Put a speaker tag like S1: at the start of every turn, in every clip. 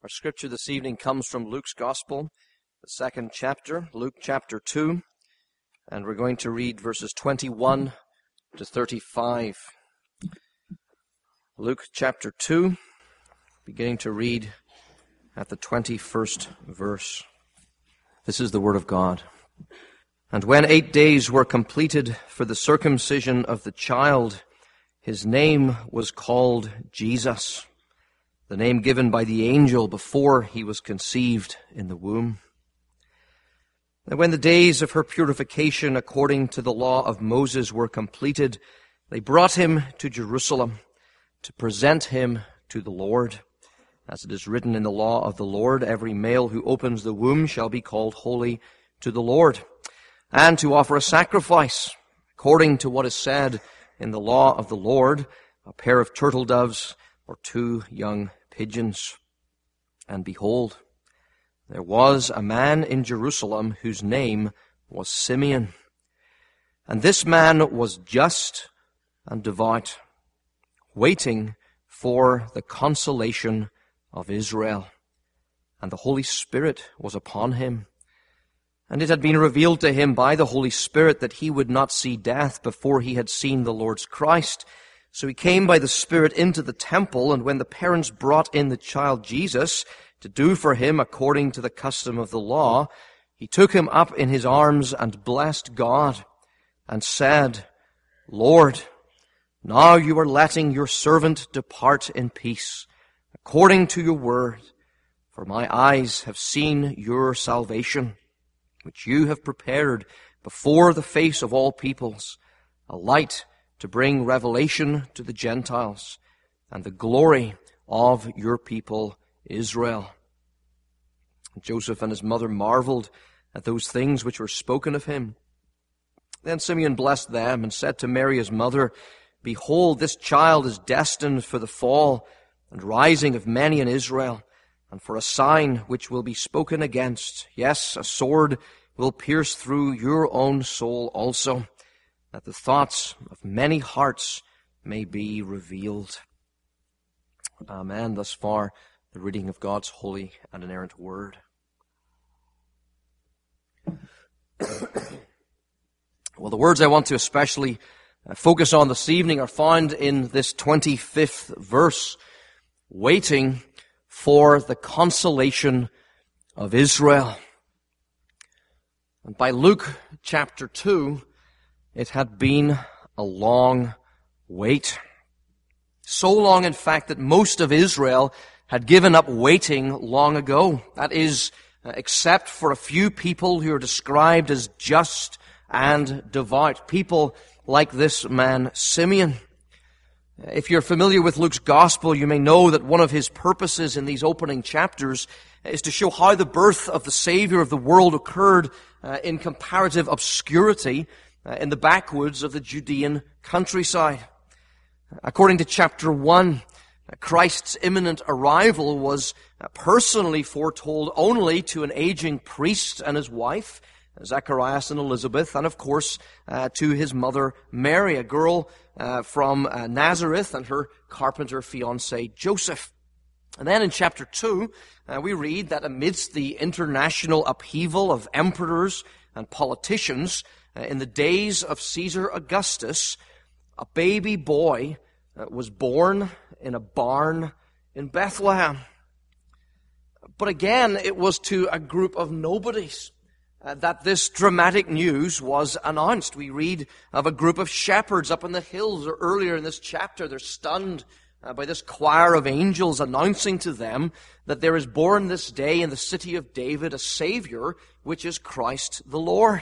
S1: Our scripture this evening comes from Luke's Gospel, the second chapter, Luke chapter 2, and we're going to read verses 21 to 35. Luke chapter 2, beginning to read at the 21st verse. This is the word of God. And when 8 days were completed for the circumcision of the child, his name was called Jesus, the name given by the angel before he was conceived in the womb. And when the days of her purification according to the law of Moses were completed, they brought him to Jerusalem to present him to the Lord. As it is written in the law of the Lord, every male who opens the womb shall be called holy to the Lord, and to offer a sacrifice, according to what is said in the law of the Lord, a pair of turtle doves or 2 young pigeons. And behold, there was a man in Jerusalem whose name was Simeon. And this man was just and devout, waiting for the consolation of Israel. And the Holy Spirit was upon him. And it had been revealed to him by the Holy Spirit that he would not see death before he had seen the Lord's Christ. So he came by the Spirit into the temple, and when the parents brought in the child Jesus to do for him according to the custom of the law, he took him up in his arms and blessed God and said, Lord, now you are letting your servant depart in peace, according to your word, for my eyes have seen your salvation, which you have prepared before the face of all peoples, a light to bring revelation to the Gentiles, and the glory of your people Israel. Joseph and his mother marveled at those things which were spoken of him. Then Simeon blessed them and said to Mary his mother, Behold, this child is destined for the fall and rising of many in Israel, and for a sign which will be spoken against. Yes, a sword will pierce through your own soul also, that the thoughts of many hearts may be revealed. Amen. Thus far, the reading of God's holy and inerrant word. Well, the words I want to especially focus on this evening are found in this 25th verse, waiting for the consolation of Israel. And by Luke chapter 2, it had been a long wait. So long, in fact, that most of Israel had given up waiting long ago. That is, except for a few people who are described as just and devout. People like this man, Simeon. If you're familiar with Luke's Gospel, you may know that one of his purposes in these opening chapters is to show how the birth of the Savior of the world occurred in comparative obscurity in the backwoods of the Judean countryside. According to chapter 1, Christ's imminent arrival was personally foretold only to an aging priest and his wife, Zacharias and Elizabeth, and of course to his mother Mary, a girl from Nazareth, and her carpenter fiancé Joseph. And then in chapter 2, we read that amidst the international upheaval of emperors and politicians in the days of Caesar Augustus, a baby boy was born in a barn in Bethlehem. But again, it was to a group of nobodies that this dramatic news was announced. We read of a group of shepherds up in the hills, or earlier in this chapter, they're stunned by this choir of angels announcing to them that there is born this day in the city of David a Savior, which is Christ the Lord.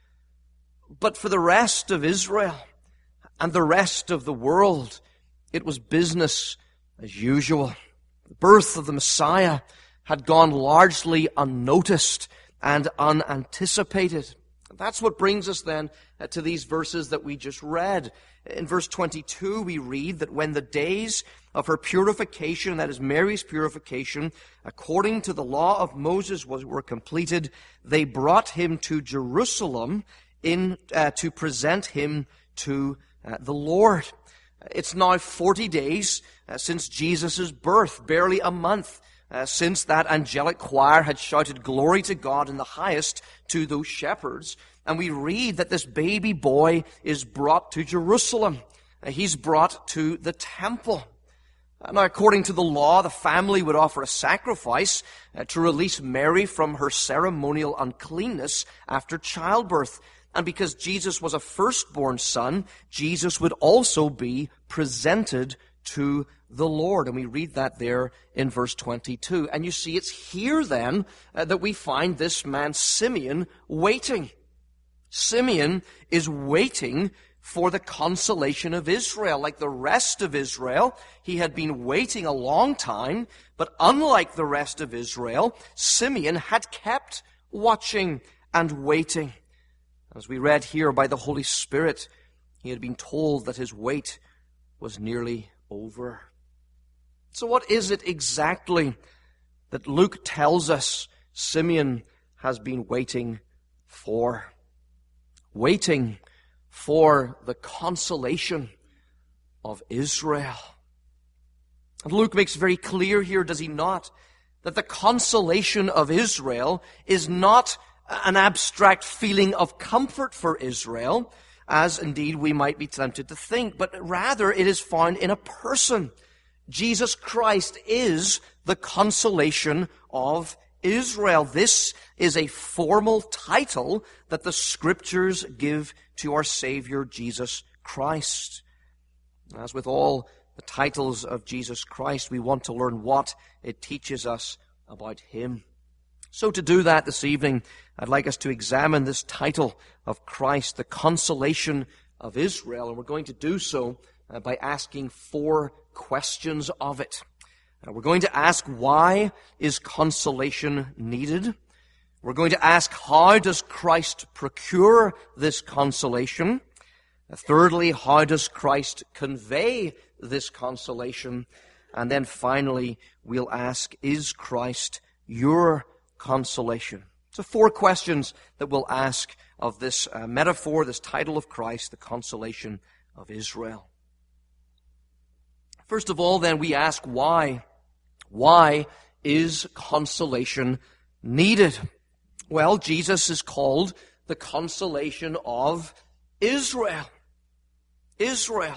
S1: But for the rest of Israel and the rest of the world, it was business as usual. The birth of the Messiah had gone largely unnoticed and unanticipated. That's what brings us then to these verses that we just read. In verse 22, we read that when the days of her purification, that is Mary's purification, according to the law of Moses were completed, they brought him to Jerusalem to present him to the Lord. It's now 40 days since Jesus' birth, barely a month since that angelic choir had shouted glory to God in the highest to those shepherds. And we read that this baby boy is brought to Jerusalem. He's brought to the temple. Now, according to the law, the family would offer a sacrifice to release Mary from her ceremonial uncleanness after childbirth. And because Jesus was a firstborn son, Jesus would also be presented to the Lord. And we read that there in verse 22. And you see, it's here then that we find this man Simeon waiting. Simeon is waiting for the consolation of Israel. Like the rest of Israel, he had been waiting a long time, but unlike the rest of Israel, Simeon had kept watching and waiting. As we read here by the Holy Spirit, he had been told that his wait was nearly over. So what is it exactly that Luke tells us Simeon has been waiting for? Waiting for the consolation of Israel. And Luke makes very clear here, does he not, that the consolation of Israel is not an abstract feeling of comfort for Israel, as indeed we might be tempted to think, but rather it is found in a person. Jesus Christ is the consolation of Israel. This is a formal title that the Scriptures give to our Savior, Jesus Christ. As with all the titles of Jesus Christ, we want to learn what it teaches us about Him. So to do that this evening, I'd like us to examine this title of Christ, the consolation of Israel, and we're going to do so by asking 4 questions of it. We're going to ask, why is consolation needed? We're going to ask, how does Christ procure this consolation? Thirdly, how does Christ convey this consolation? And then finally, we'll ask, is Christ your consolation? So 4 questions that we'll ask of this metaphor, this title of Christ, the consolation of Israel. First of all, then, we ask why. Why is consolation needed? Well, Jesus is called the consolation of Israel. Israel.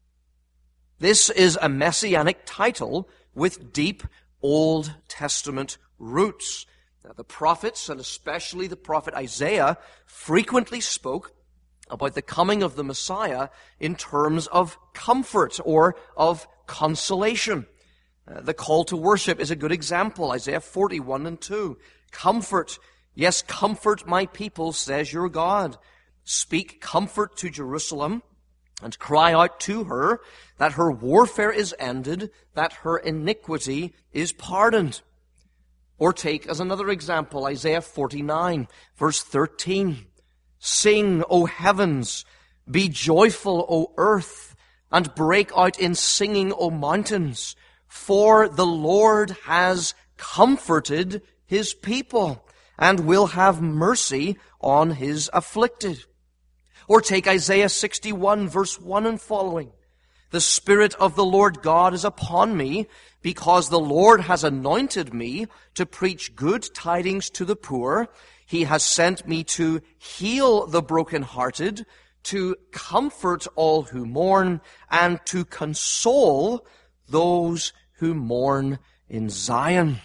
S1: This is a messianic title with deep Old Testament roots. Now, the prophets, and especially the prophet Isaiah, frequently spoke about the coming of the Messiah in terms of comfort or of consolation. The call to worship is a good example. Isaiah 41:2. Comfort, yes, comfort my people, says your God. Speak comfort to Jerusalem and cry out to her that her warfare is ended, that her iniquity is pardoned. Or take as another example, Isaiah 49, verse 13. Sing, O heavens, be joyful, O earth, and break out in singing, O mountains. For the Lord has comforted His people and will have mercy on His afflicted. Or take Isaiah 61, verse 1 and following. The Spirit of the Lord God is upon me, because the Lord has anointed me to preach good tidings to the poor. He has sent me to heal the brokenhearted, to comfort all who mourn, and to console those who mourn in Zion.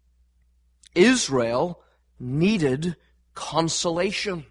S1: Israel needed consolation.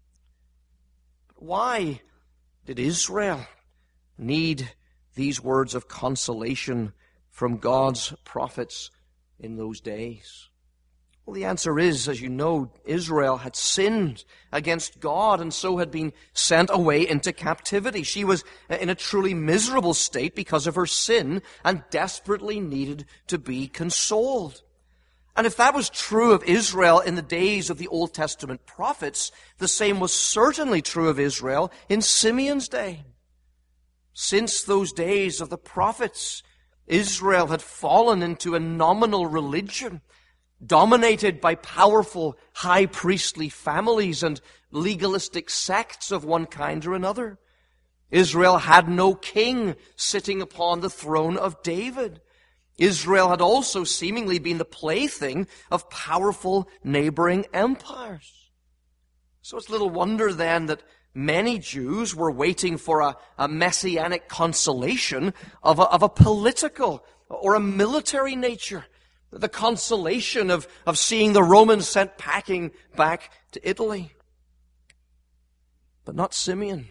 S1: But why did Israel need these words of consolation from God's prophets in those days? Well, the answer is, as you know, Israel had sinned against God and so had been sent away into captivity. She was in a truly miserable state because of her sin and desperately needed to be consoled. And if that was true of Israel in the days of the Old Testament prophets, the same was certainly true of Israel in Simeon's day. Since those days of the prophets, Israel had fallen into a nominal religion, dominated by powerful high priestly families and legalistic sects of one kind or another. Israel had no king sitting upon the throne of David. Israel had also seemingly been the plaything of powerful neighboring empires. So it's little wonder then that many Jews were waiting for a messianic consolation of a political or a military nature. The consolation of seeing the Romans sent packing back to Italy. But not Simeon.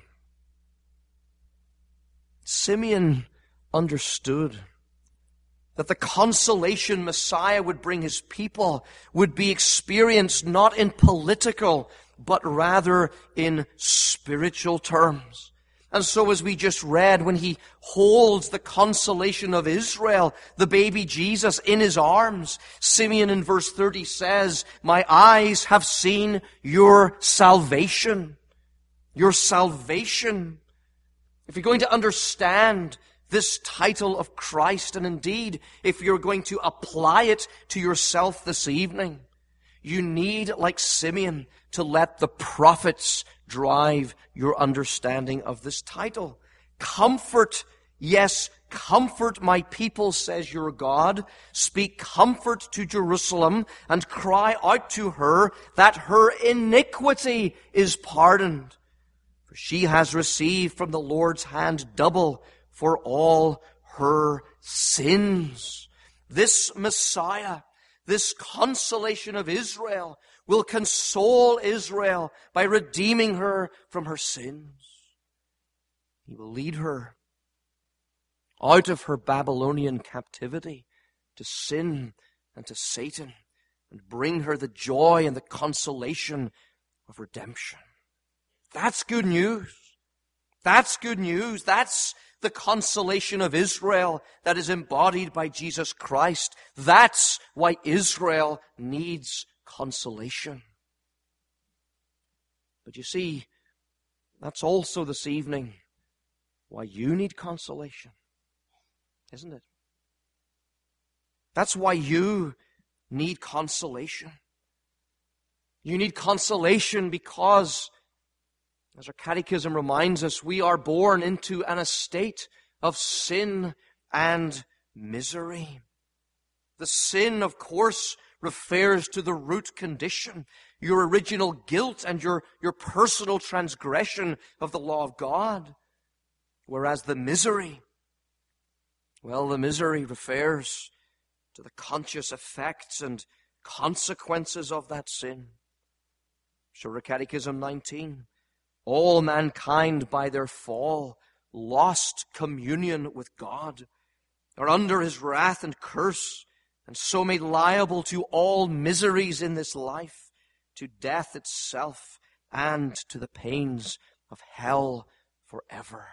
S1: Simeon understood that the consolation Messiah would bring his people would be experienced not in political, but rather in spiritual terms. And so as we just read, when he holds the consolation of Israel, the baby Jesus, in his arms, Simeon in verse 30 says, "My eyes have seen your salvation." Your salvation. If you're going to understand this title of Christ, and indeed, if you're going to apply it to yourself this evening, you need, like Simeon, to let the prophets drive your understanding of this title. Comfort, yes, comfort my people, says your God. Speak comfort to Jerusalem and cry out to her that her iniquity is pardoned. For she has received from the Lord's hand double for all her sins. This Messiah, this consolation of Israel, will console Israel by redeeming her from her sins. He will lead her out of her Babylonian captivity to sin and to Satan and bring her the joy and the consolation of redemption. That's good news. That's good news. That's the consolation of Israel that is embodied by Jesus Christ. That's why Israel needs consolation. But you see, that's also this evening why you need consolation, isn't it? That's why you need consolation. You need consolation because, as our catechism reminds us, we are born into an estate of sin and misery. The sin, of course, refers to the root condition, your original guilt and your personal transgression of the law of God. Whereas the misery, well, the misery refers to the conscious effects and consequences of that sin. Surah Catechism 19. All mankind by their fall lost communion with God, are under His wrath and curse, and so made liable to all miseries in this life, to death itself, and to the pains of hell forever.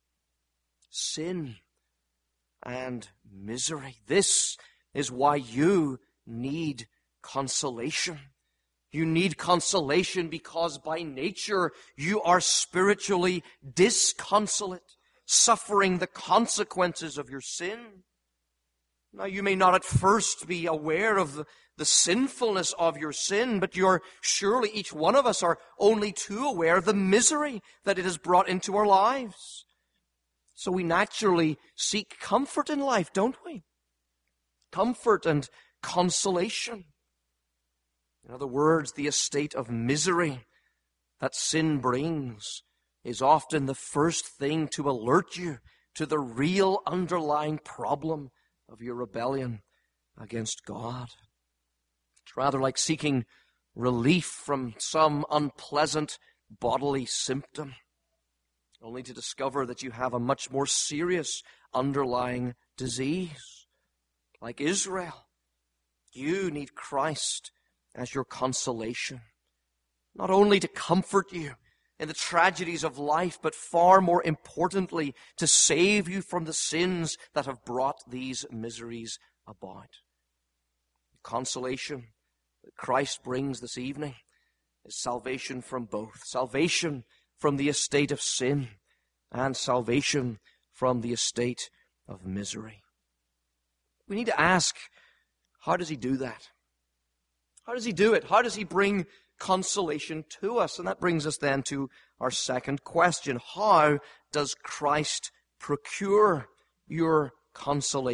S1: Sin and misery. This is why you need consolation. You need consolation because by nature you are spiritually disconsolate, suffering the consequences of your sin. Now, you may not at first be aware of the sinfulness of your sin, but surely each one of us are only too aware of the misery that it has brought into our lives. So we naturally seek comfort in life, don't we? Comfort and consolation. In other words, the estate of misery that sin brings is often the first thing to alert you to the real underlying problem of your rebellion against God. It's rather like seeking relief from some unpleasant bodily symptom, only to discover that you have a much more serious underlying disease. Like Israel, you need Christ as your consolation, not only to comfort you in the tragedies of life, but far more importantly, to save you from the sins that have brought these miseries about. The consolation that Christ brings this evening is salvation from both. Salvation from the estate of sin and salvation from the estate of misery. We need to ask, how does He do that? How does He do it? How does He bring consolation to us? And that brings us then to our second question. How does Christ procure your consolation?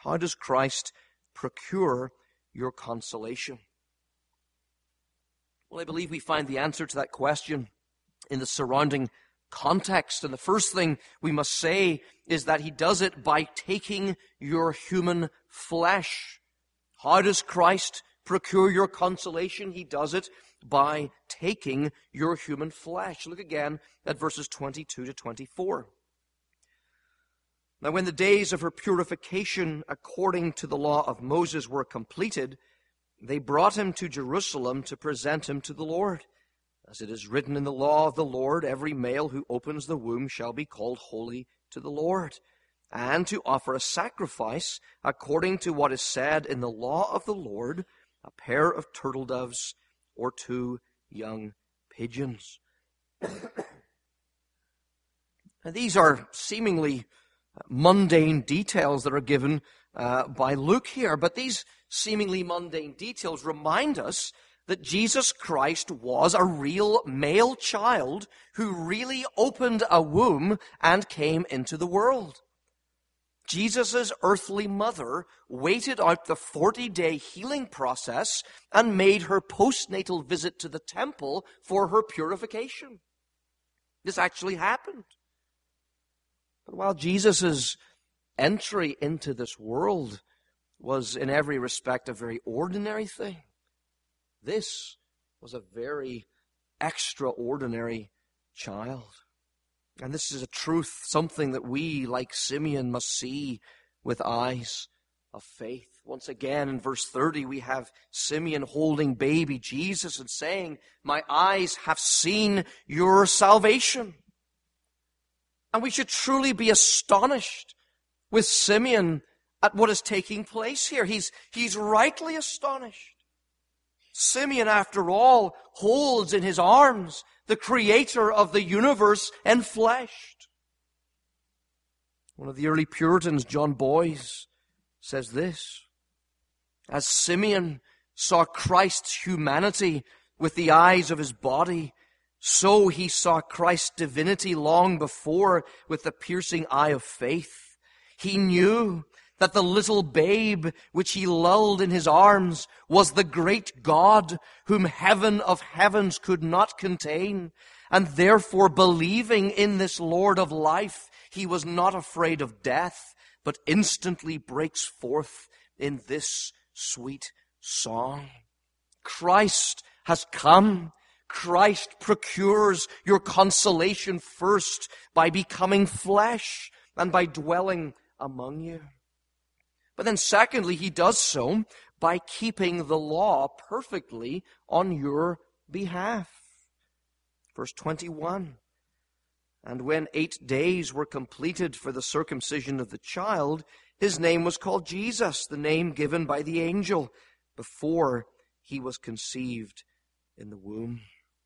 S1: How does Christ procure your consolation? Well, I believe we find the answer to that question in the surrounding context. And the first thing we must say is that he does it by taking your human flesh. How does Christ procure your consolation? He does it by taking your human flesh. Look again at verses 22 to 24. Now, when the days of her purification according to the law of Moses were completed, they brought him to Jerusalem to present him to the Lord. As it is written in the law of the Lord, every male who opens the womb shall be called holy to the Lord, and to offer a sacrifice according to what is said in the law of the Lord, a pair of turtle doves or 2 young pigeons. Now, these are seemingly mundane details that are given by Luke here, but these seemingly mundane details remind us that Jesus Christ was a real male child who really opened a womb and came into the world. Jesus' earthly mother waited out the 40-day healing process and made her postnatal visit to the temple for her purification. This actually happened. But while Jesus' entry into this world was in every respect a very ordinary thing, this was a very extraordinary child. And this is a truth, something that we, like Simeon, must see with eyes of faith. Once again, in verse 30, we have Simeon holding baby Jesus and saying, "My eyes have seen your salvation." And we should truly be astonished with Simeon at what is taking place here. He's rightly astonished. Simeon, after all, holds in his arms the creator of the universe enfleshed. One of the early Puritans, John Boyes, says this: as Simeon saw Christ's humanity with the eyes of his body, so he saw Christ's divinity long before with the piercing eye of faith. He knew that the little babe which he lulled in his arms was the great God whom heaven of heavens could not contain, and therefore, believing in this Lord of life, he was not afraid of death, but instantly breaks forth in this sweet song. Christ has come. Christ procures your consolation first by becoming flesh and by dwelling among you. But then secondly, he does so by keeping the law perfectly on your behalf. Verse 21, and when 8 days were completed for the circumcision of the child, his name was called Jesus, the name given by the angel before he was conceived in the womb.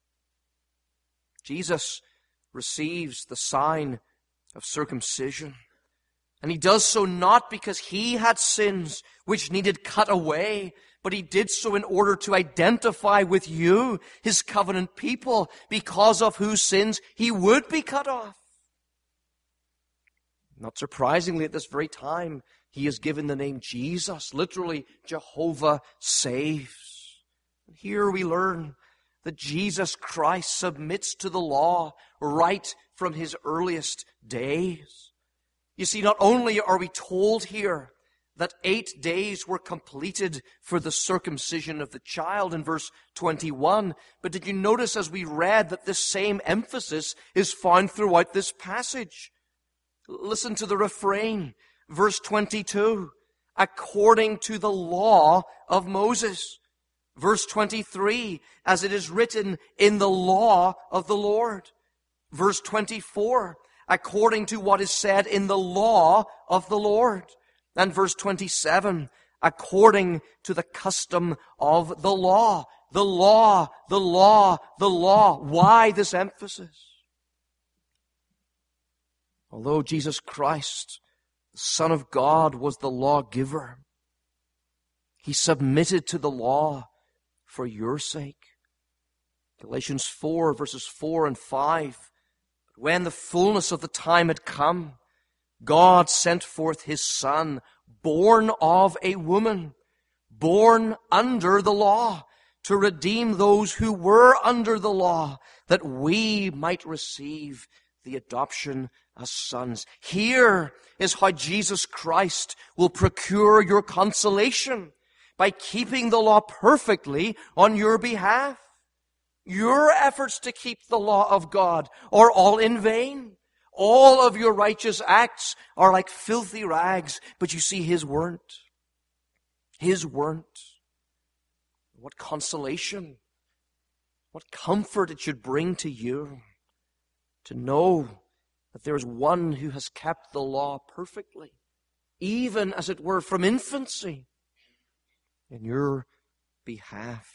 S1: Jesus receives the sign of circumcision. And he does so not because he had sins which needed cut away, but he did so in order to identify with you, his covenant people, because of whose sins he would be cut off. Not surprisingly, at this very time, he is given the name Jesus, literally Jehovah saves. And here we learn that Jesus Christ submits to the law right from his earliest days. You see, not only are we told here that 8 days were completed for the circumcision of the child in verse 21, but did you notice as we read that this same emphasis is found throughout this passage? Listen to the refrain, verse 22, according to the law of Moses. Verse 23, as it is written in the law of the Lord. Verse 24, according to what is said in the law of the Lord. And verse 27, according to the custom of the law. The law, the law, the law. Why this emphasis? Although Jesus Christ, the Son of God, was the lawgiver, he submitted to the law for your sake. Galatians 4, verses 4 and 5. When the fullness of the time had come, God sent forth his Son, born of a woman, born under the law, to redeem those who were under the law, that we might receive the adoption as sons. Here is how Jesus Christ will procure your consolation, by keeping the law perfectly on your behalf. Your efforts to keep the law of God are all in vain. All of your righteous acts are like filthy rags, but you see, his weren't. His weren't. What consolation, what comfort it should bring to you to know that there is one who has kept the law perfectly, even as it were from infancy, in your behalf.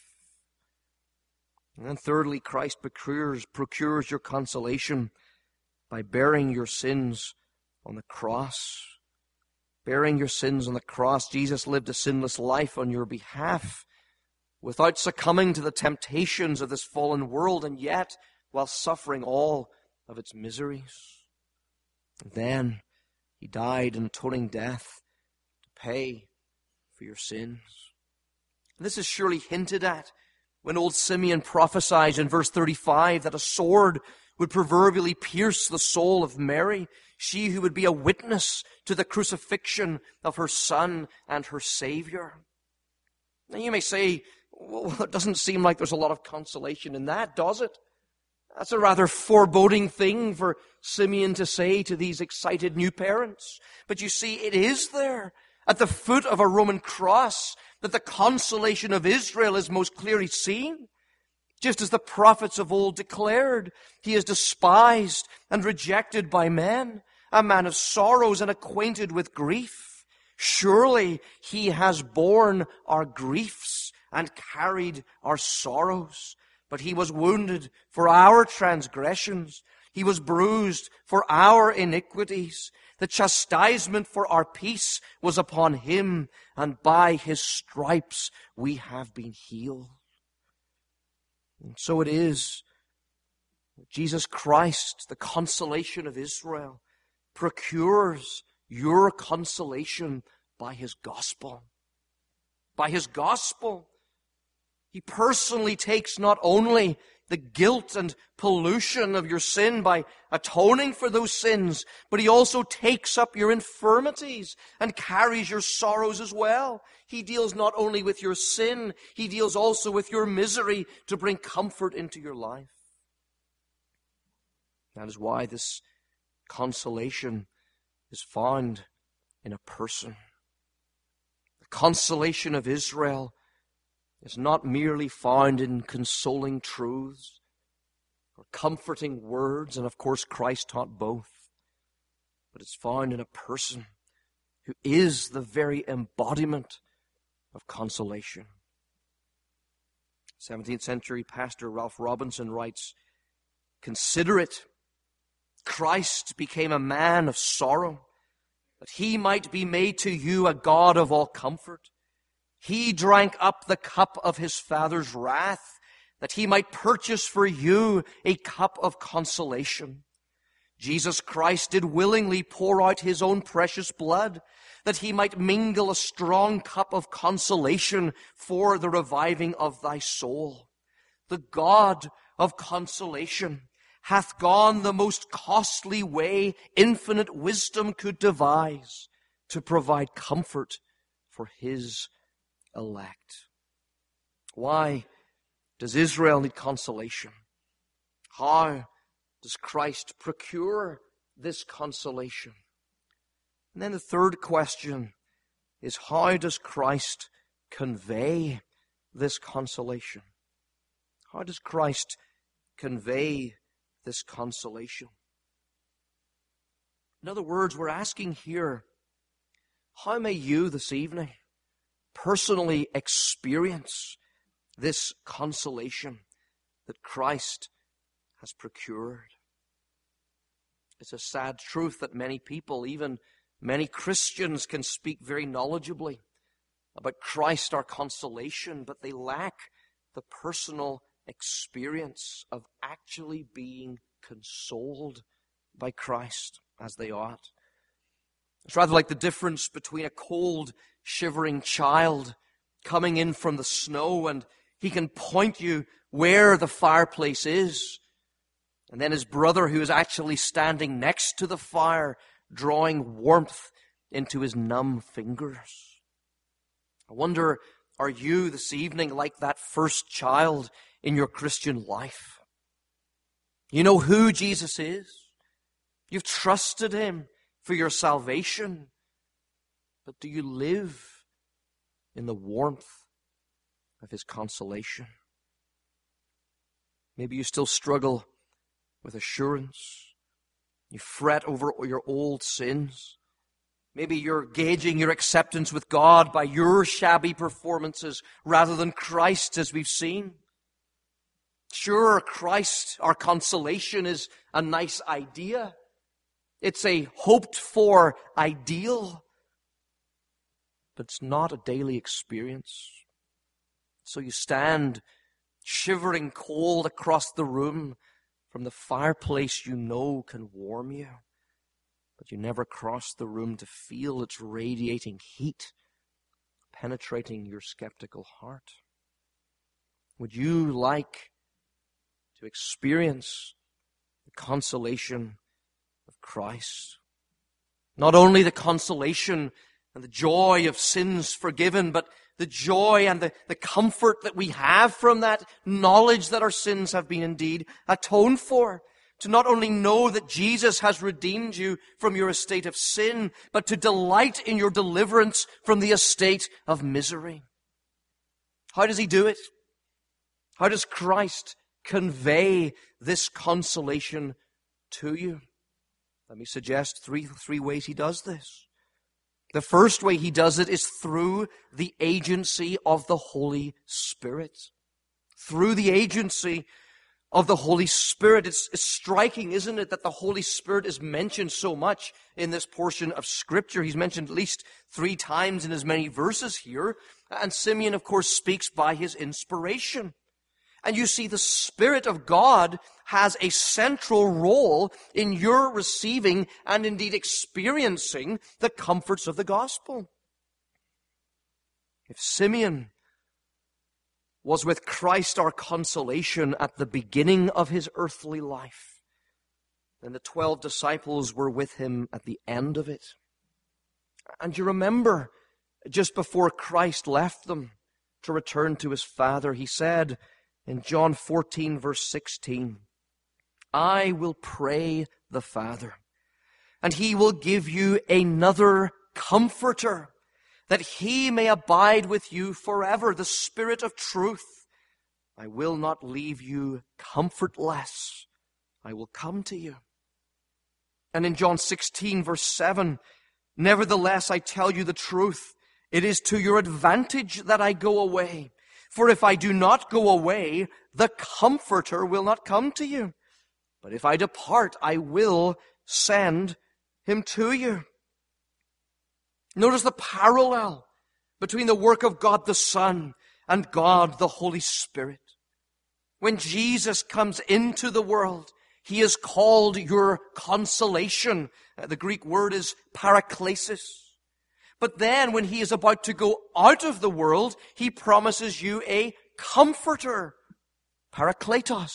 S1: And then thirdly, Christ procures your consolation by bearing your sins on the cross. Bearing your sins on the cross, Jesus lived a sinless life on your behalf, without succumbing to the temptations of this fallen world, and yet while suffering all of its miseries. And then he died an atoning death to pay for your sins. And this is surely hinted at when old Simeon prophesies in verse 35 that a sword would proverbially pierce the soul of Mary, she who would be a witness to the crucifixion of her Son and her Savior. Now you may say, well, it doesn't seem like there's a lot of consolation in that, does it? That's a rather foreboding thing for Simeon to say to these excited new parents. But you see, it is there, at the foot of a Roman cross, that the consolation of Israel is most clearly seen. Just as the prophets of old declared, he is despised and rejected by men, a man of sorrows and acquainted with grief. Surely he has borne our griefs and carried our sorrows. But he was wounded for our transgressions. He was bruised for our iniquities. The chastisement for our peace was upon him, and by his stripes we have been healed. And so it is that Jesus Christ, the consolation of Israel, procures your consolation by his gospel. By his gospel. He personally takes not only the guilt and pollution of your sin by atoning for those sins, but he also takes up your infirmities and carries your sorrows as well. He deals not only with your sin, he deals also with your misery to bring comfort into your life. That is why this consolation is found in a person. The consolation of Israel is not merely found in consoling truths or comforting words, and of course Christ taught both, but it's found in a person who is the very embodiment of consolation. 17th century pastor Ralph Robinson writes, "Consider it, Christ became a man of sorrow, that he might be made to you a God of all comfort. He drank up the cup of his Father's wrath, that he might purchase for you a cup of consolation. Jesus Christ did willingly pour out his own precious blood, that he might mingle a strong cup of consolation for the reviving of thy soul. The God of consolation hath gone the most costly way infinite wisdom could devise to provide comfort for his elect." Why does Israel need consolation? How does Christ procure this consolation? And then the third question is, how does Christ convey this consolation? How does Christ convey this consolation? In other words, we're asking here, how may you this evening personally experience this consolation that Christ has procured? It's a sad truth that many people, even many Christians, can speak very knowledgeably about Christ, our consolation, but they lack the personal experience of actually being consoled by Christ as they ought. It's rather like the difference between a cold, shivering child coming in from the snow, and he can point you where the fireplace is, and then his brother, who is actually standing next to the fire, drawing warmth into his numb fingers. I wonder, are you this evening like that first child in your Christian life? You know who Jesus is. You've trusted him for your salvation. But do you live in the warmth of his consolation? Maybe you still struggle with assurance. You fret over your old sins. Maybe you're gauging your acceptance with God by your shabby performances rather than Christ's, as we've seen. Sure, Christ, our consolation, is a nice idea. It's a hoped-for ideal. But it's not a daily experience. So you stand shivering cold across the room from the fireplace you know can warm you. But you never cross the room to feel its radiating heat penetrating your skeptical heart. Would you like to experience the consolation of Christ? Not only the consolation and the joy of sins forgiven, but the joy and the comfort that we have from that knowledge that our sins have been indeed atoned for. To not only know that Jesus has redeemed you from your estate of sin, but to delight in your deliverance from the estate of misery. How does he do it? How does Christ convey this consolation to you? Let me suggest three ways he does this. The first way he does it is through the agency of the Holy Spirit. Through the agency of the Holy Spirit. It's striking, isn't it, that the Holy Spirit is mentioned so much in this portion of Scripture. He's mentioned at least 3 times in as many verses here. And Simeon, of course, speaks by his inspiration. And you see, the Spirit of God has a central role in your receiving and indeed experiencing the comforts of the gospel. If Simeon was with Christ our consolation at the beginning of his earthly life, then the 12 disciples were with him at the end of it. And you remember, just before Christ left them to return to his Father, he said in John 14, verse 16, I will pray the Father, and he will give you another Comforter, that he may abide with you forever, the Spirit of truth. I will not leave you comfortless. I will come to you. And in John 16, verse 7, nevertheless, I tell you the truth. It is to your advantage that I go away. For if I do not go away, the Comforter will not come to you. But if I depart, I will send him to you. Notice the parallel between the work of God the Son and God the Holy Spirit. When Jesus comes into the world, he is called your consolation. The Greek word is paraklesis. But then when he is about to go out of the world, he promises you a comforter, parakletos.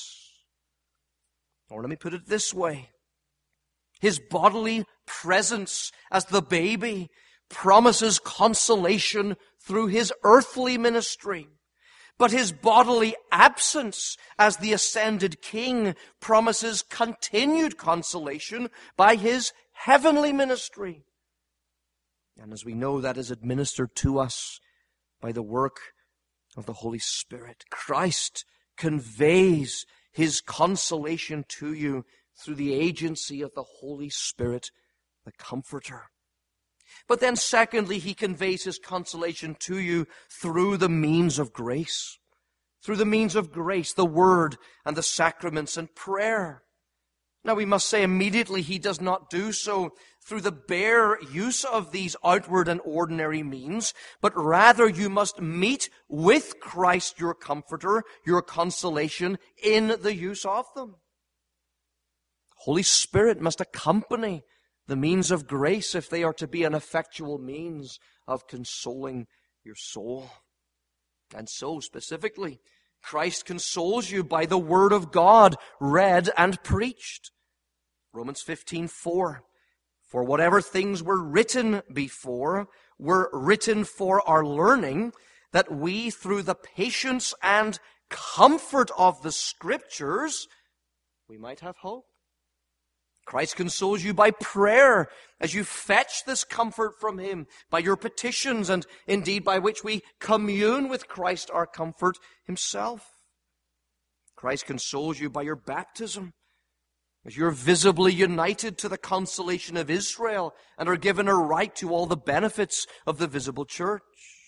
S1: Or let me put it this way. His bodily presence as the baby promises consolation through his earthly ministry. But his bodily absence as the ascended king promises continued consolation by his heavenly ministry. And as we know, that is administered to us by the work of the Holy Spirit. Christ conveys his consolation to you through the agency of the Holy Spirit, the Comforter. But then secondly, he conveys his consolation to you through the means of grace. Through the means of grace, the Word and the sacraments and prayer. Now we must say immediately he does not do so through the bare use of these outward and ordinary means, but rather you must meet with Christ your Comforter, your consolation, in the use of them. Holy Spirit must accompany the means of grace if they are to be an effectual means of consoling your soul. And so, specifically, Christ consoles you by the Word of God read and preached. Romans 15:4. For whatever things were written before were written for our learning, that we, through the patience and comfort of the Scriptures, we might have hope. Christ consoles you by prayer as you fetch this comfort from Him, by your petitions, and indeed by which we commune with Christ, our comfort Himself. Christ consoles you by your baptism, as you're visibly united to the consolation of Israel and are given a right to all the benefits of the visible church.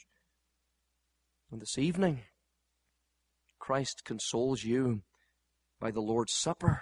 S1: And this evening, Christ consoles you by the Lord's Supper,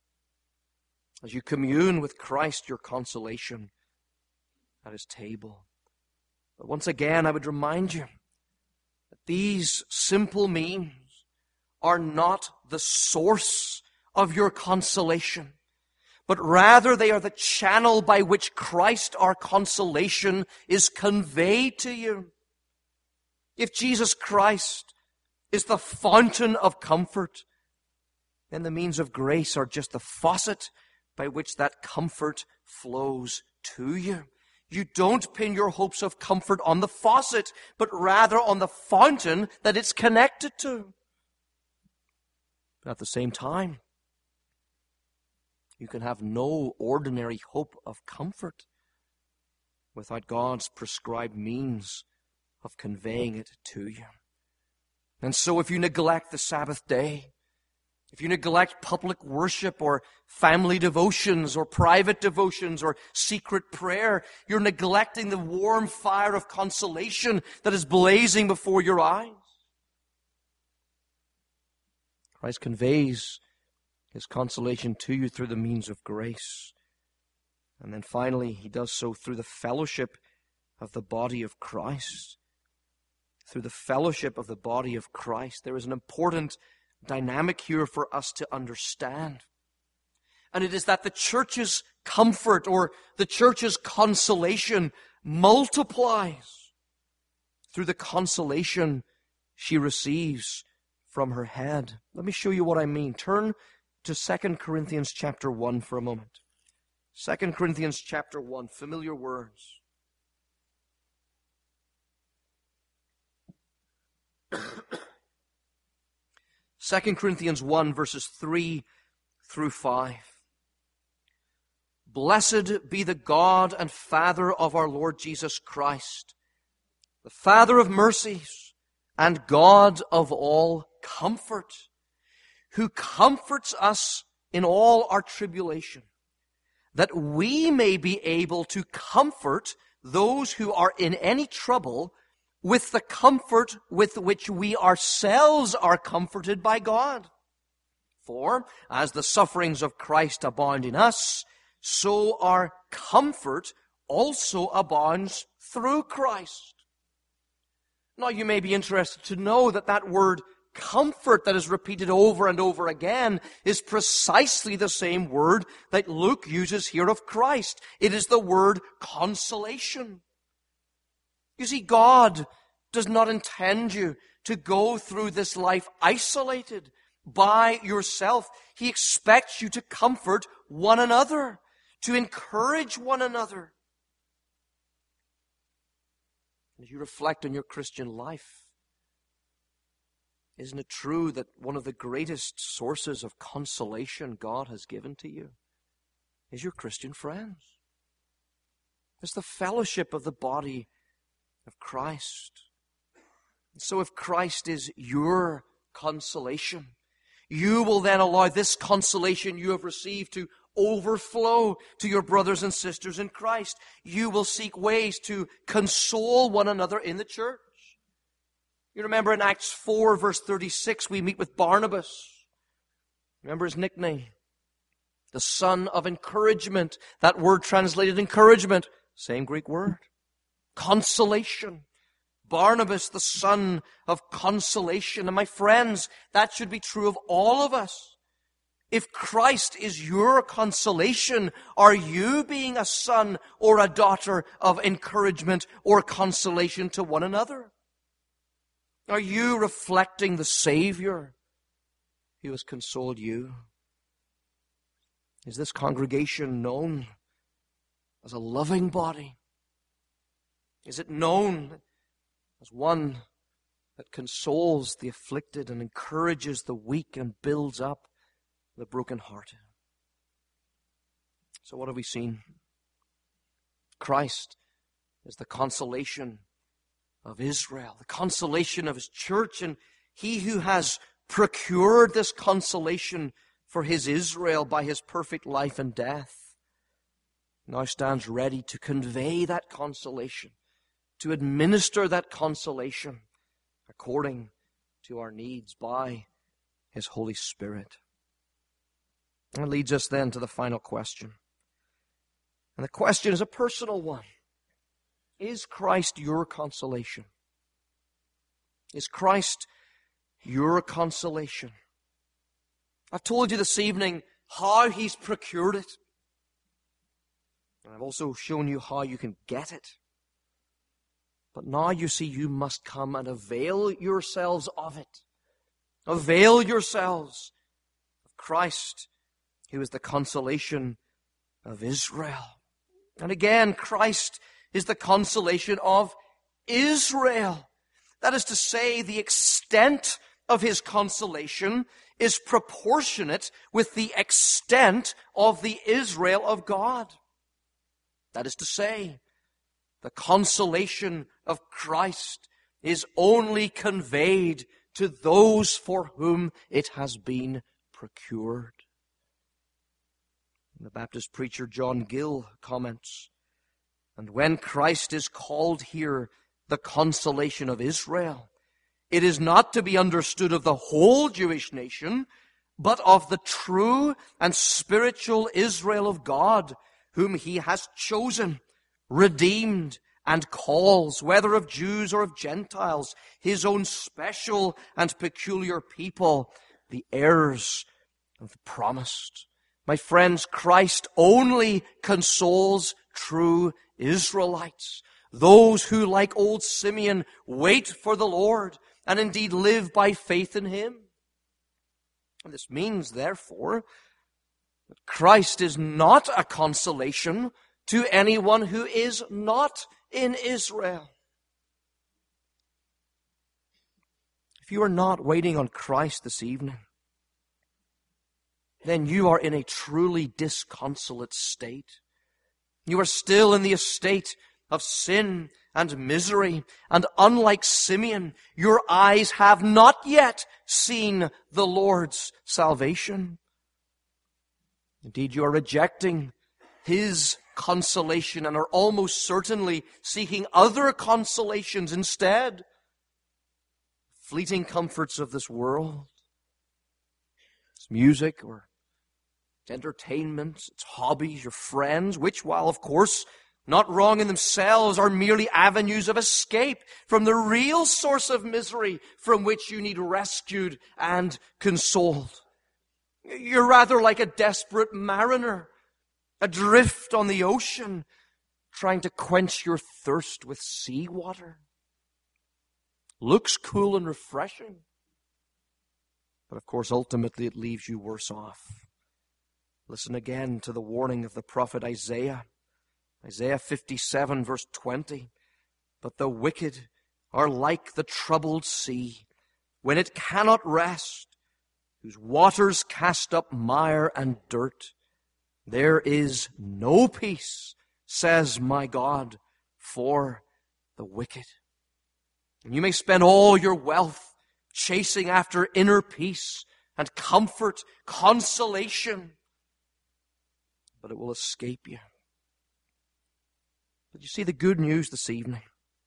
S1: as you commune with Christ, your consolation at His table. But once again, I would remind you that these simple means are not the source of your consolation, but rather they are the channel by which Christ, our consolation, is conveyed to you. If Jesus Christ is the fountain of comfort, then the means of grace are just the faucet by which that comfort flows to you. You don't pin your hopes of comfort on the faucet, but rather on the fountain that it's connected to. But at the same time, you can have no ordinary hope of comfort without God's prescribed means of conveying it to you. And so if you neglect the Sabbath day, if you neglect public worship or family devotions or private devotions or secret prayer, you're neglecting the warm fire of consolation that is blazing before your eyes. Christ conveys His consolation to you through the means of grace. And then finally, He does so through the fellowship of the body of Christ. Through the fellowship of the body of Christ. There is an important dynamic here for us to understand. And it is that the church's comfort or the church's consolation multiplies through the consolation she receives from her head. Let me show you what I mean. Turn to 2 Corinthians chapter 1 for a moment. 2 Corinthians chapter 1, familiar words. 2 Corinthians 1, verses 3 through 5. Blessed be the God and Father of our Lord Jesus Christ, the Father of mercies and God of all comfort, who comforts us in all our tribulation, that we may be able to comfort those who are in any trouble with the comfort with which we ourselves are comforted by God. For, as the sufferings of Christ abound in us, so our comfort also abounds through Christ. Now, you may be interested to know that that word comfort that is repeated over and over again is precisely the same word that Luke uses here of Christ. It is the word consolation. You see, God does not intend you to go through this life isolated by yourself. He expects you to comfort one another, to encourage one another. As you reflect on your Christian life, isn't it true that one of the greatest sources of consolation God has given to you is your Christian friends? It's the fellowship of the body of Christ. So if Christ is your consolation, you will then allow this consolation you have received to overflow to your brothers and sisters in Christ. You will seek ways to console one another in the church. You remember in Acts 4, verse 36, we meet with Barnabas. Remember his nickname? The son of encouragement. That word translated encouragement, same Greek word. Consolation. Barnabas, the son of consolation. And my friends, that should be true of all of us. If Christ is your consolation, are you being a son or a daughter of encouragement or consolation to one another? Are you reflecting the Savior who has consoled you? Is this congregation known as a loving body? Is it known as one that consoles the afflicted and encourages the weak and builds up the brokenhearted? So what have we seen? Christ is the consolation of Israel, the consolation of His church, and He who has procured this consolation for His Israel by His perfect life and death now stands ready to convey that consolation, to administer that consolation according to our needs by His Holy Spirit. And that leads us then to the final question. And the question is a personal one. Is Christ your consolation? Is Christ your consolation? I've told you this evening how He's procured it. And I've also shown you how you can get it. But now you see you must come and avail yourselves of it. Avail yourselves of Christ, who is the consolation of Israel. And again, Christ is the consolation of Israel. That is to say, the extent of His consolation is proportionate with the extent of the Israel of God. That is to say, the consolation of Christ is only conveyed to those for whom it has been procured. The Baptist preacher John Gill comments, "And when Christ is called here the consolation of Israel, it is not to be understood of the whole Jewish nation, but of the true and spiritual Israel of God, whom He has chosen, redeemed, and calls, whether of Jews or of Gentiles, His own special and peculiar people, the heirs of the promised." My friends, Christ only consoles true Israelites, those who, like old Simeon, wait for the Lord and indeed live by faith in Him. And this means, therefore, that Christ is not a consolation to anyone who is not in Israel. If you are not waiting on Christ this evening, then you are in a truly disconsolate state. You are still in the estate of sin and misery, and unlike Simeon, your eyes have not yet seen the Lord's salvation. Indeed, you are rejecting His consolation and are almost certainly seeking other consolations instead. Fleeting comforts of this world. It's music or it's entertainment, it's hobbies, your friends, which, while of course not wrong in themselves, are merely avenues of escape from the real source of misery from which you need rescued and consoled. You're rather like a desperate mariner, adrift on the ocean, trying to quench your thirst with seawater. Looks cool and refreshing, but of course ultimately it leaves you worse off. Listen again to the warning of the prophet Isaiah. Isaiah 57 verse 20. "But the wicked are like the troubled sea, when it cannot rest, whose waters cast up mire and dirt. There is no peace, says my God, for the wicked." And you may spend all your wealth chasing after inner peace and comfort, consolation, but it will escape you. But you see, the good news this evening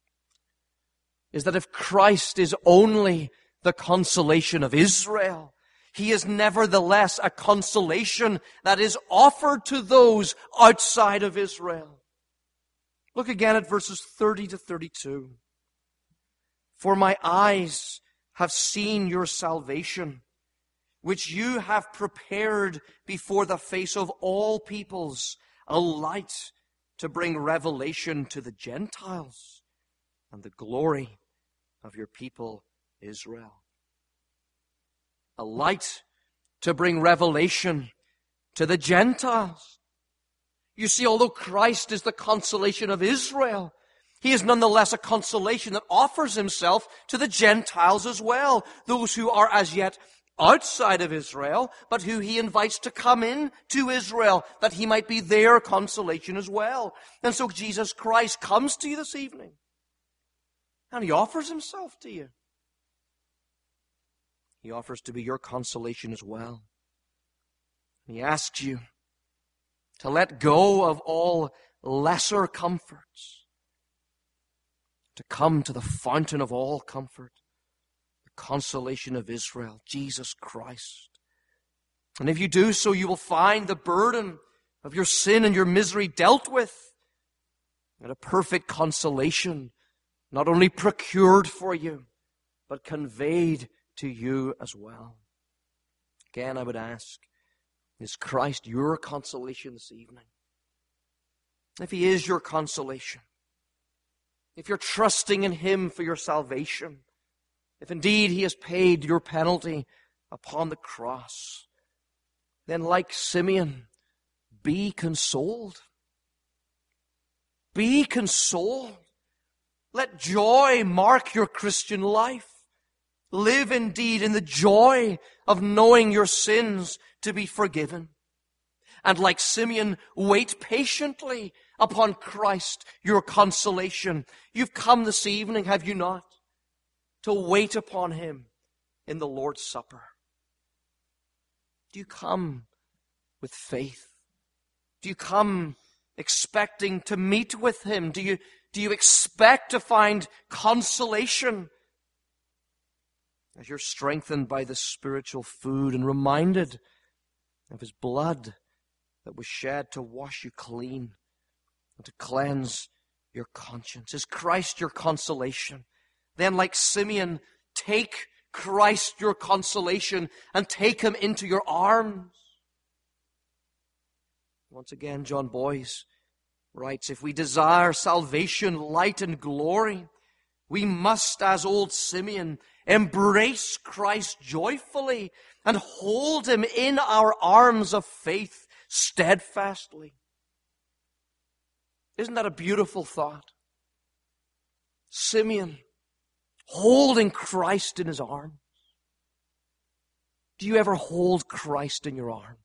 S1: is that if Christ is only the consolation of Israel, He is nevertheless a consolation that is offered to those outside of Israel. Look again at verses 30 to 32. "For my eyes have seen your salvation, which you have prepared before the face of all peoples, a light to bring revelation to the Gentiles and the glory of your people Israel. A light to bring revelation to the Gentiles. You see, although Christ is the consolation of Israel, He is nonetheless a consolation that offers Himself to the Gentiles as well, those who are as yet outside of Israel, but who He invites to come in to Israel, that He might be their consolation as well. And so Jesus Christ comes to you this evening, and He offers Himself to you. He offers to be your consolation as well. He asks you to let go of all lesser comforts, to come to the fountain of all comfort, the consolation of Israel, Jesus Christ. And if you do so, you will find the burden of your sin and your misery dealt with, and a perfect consolation not only procured for you, but conveyed to you as well. Again, I would ask, is Christ your consolation this evening? If He is your consolation, if you're trusting in Him for your salvation, if indeed He has paid your penalty upon the cross, then like Simeon, be consoled. Be consoled. Let joy mark your Christian life. Live indeed in the joy of knowing your sins to be forgiven. And like Simeon, wait patiently upon Christ, your consolation. You've come this evening, have you not, to wait upon Him in the Lord's Supper? Do you come with faith? Do you come expecting to meet with Him? Do you expect to find consolation as you're strengthened by the spiritual food and reminded of His blood that was shed to wash you clean and to cleanse your conscience? Is Christ your consolation? Then, like Simeon, take Christ your consolation and take Him into your arms. Once again, John Boyce writes, if we desire salvation, light, and glory, we must, as old Simeon, embrace Christ joyfully and hold Him in our arms of faith steadfastly. Isn't that a beautiful thought? Simeon holding Christ in his arms. Do you ever hold Christ in your arms?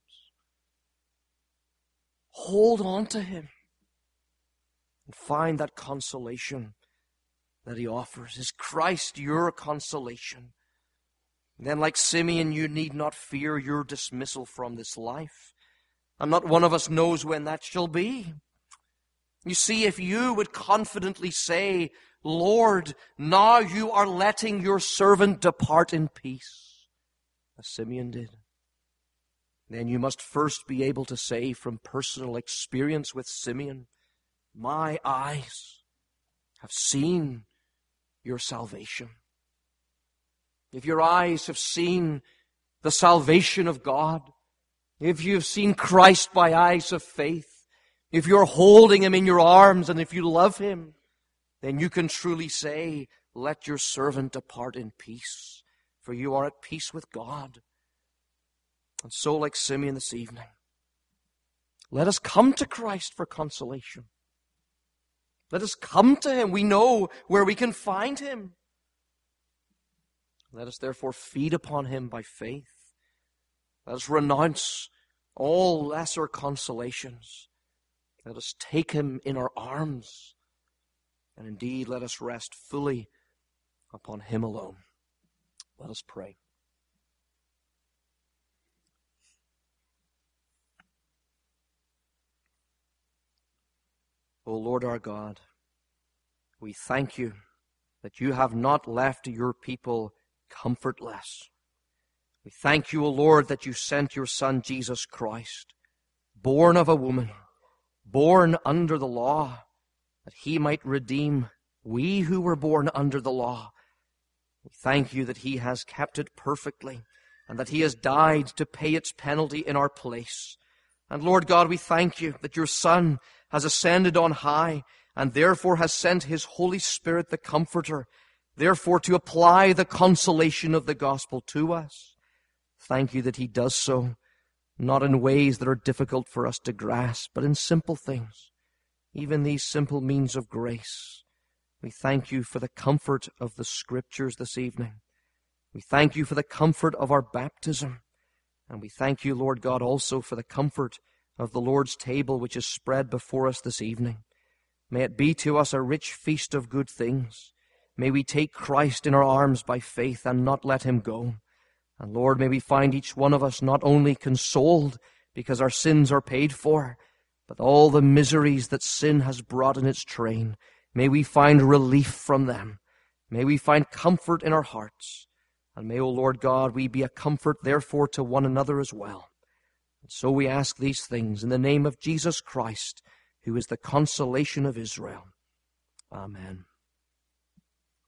S1: Hold on to Him and find that consolation that He offers. Is Christ your consolation? Then, like Simeon, you need not fear your dismissal from this life. And not one of us knows when that shall be. You see, if you would confidently say, Lord, now you are letting your servant depart in peace, as Simeon did, then you must first be able to say from personal experience with Simeon, my eyes have seen your salvation. If your eyes have seen the salvation of God, if you've seen Christ by eyes of faith, if you're holding Him in your arms and if you love Him, then you can truly say, let your servant depart in peace, for you are at peace with God. And so, like Simeon this evening, let us come to Christ for consolation. Let us come to Him. We know where we can find Him. Let us therefore feed upon Him by faith. Let us renounce all lesser consolations. Let us take Him in our arms. And indeed, let us rest fully upon Him alone. Let us pray. O Lord our God, we thank You that You have not left Your people comfortless. We thank You, O Lord, that You sent Your Son, Jesus Christ, born of a woman, born under the law, that He might redeem we who were born under the law. We thank You that He has kept it perfectly and that he has died to pay its penalty in our place. And Lord God, we thank you that your Son has ascended on high, and therefore has sent his Holy Spirit, the Comforter, therefore to apply the consolation of the gospel to us. Thank you that he does so, not in ways that are difficult for us to grasp, but in simple things, even these simple means of grace. We thank you for the comfort of the Scriptures this evening. We thank you for the comfort of our baptism. And we thank you, Lord God, also for the comfort of the Lord's table which is spread before us this evening. May it be to us a rich feast of good things. May we take Christ in our arms by faith and not let him go. And Lord, may we find each one of us not only consoled because our sins are paid for, but all the miseries that sin has brought in its train, may we find relief from them. May we find comfort in our hearts. And may, O Lord God, we be a comfort, therefore, to one another as well. And so we ask these things in the name of Jesus Christ, who is the consolation of Israel. Amen.